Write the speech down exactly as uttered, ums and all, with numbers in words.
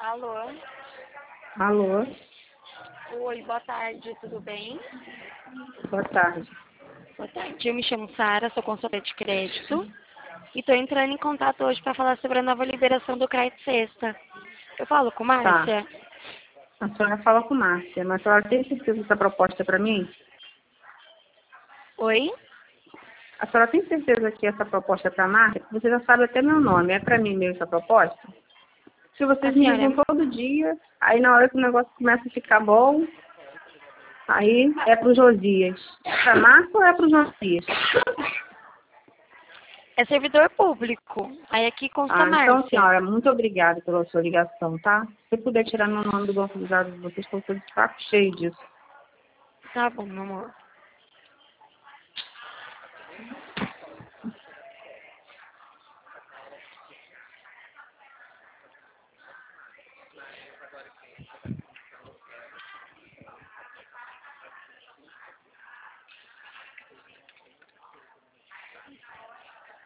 Alô? Alô? Oi, boa tarde, tudo bem? Boa tarde. Boa tarde, eu me chamo Sara, sou consultora de crédito e estou entrando em contato hoje para falar sobre a nova liberação do crédito sexta. Eu falo com Tá. Márcia? A senhora fala com Márcia, mas a senhora tem certeza dessa proposta para mim? Oi? A senhora tem certeza que essa proposta é para a Márcia? Você já sabe até meu nome. É para mim mesmo essa proposta? Se A vocês me senhora ligam todo dia, aí na hora que o negócio começa a ficar bom, aí é para o Josias. É para a Márcia ou é para o Josias? é servidor público, aí aqui consta Ah, então, Márcia. senhora, muito obrigada pela sua ligação, tá? Se puder tirar meu nome do banco de dados de vocês, estou de saco cheio disso. Tá bom, meu amor.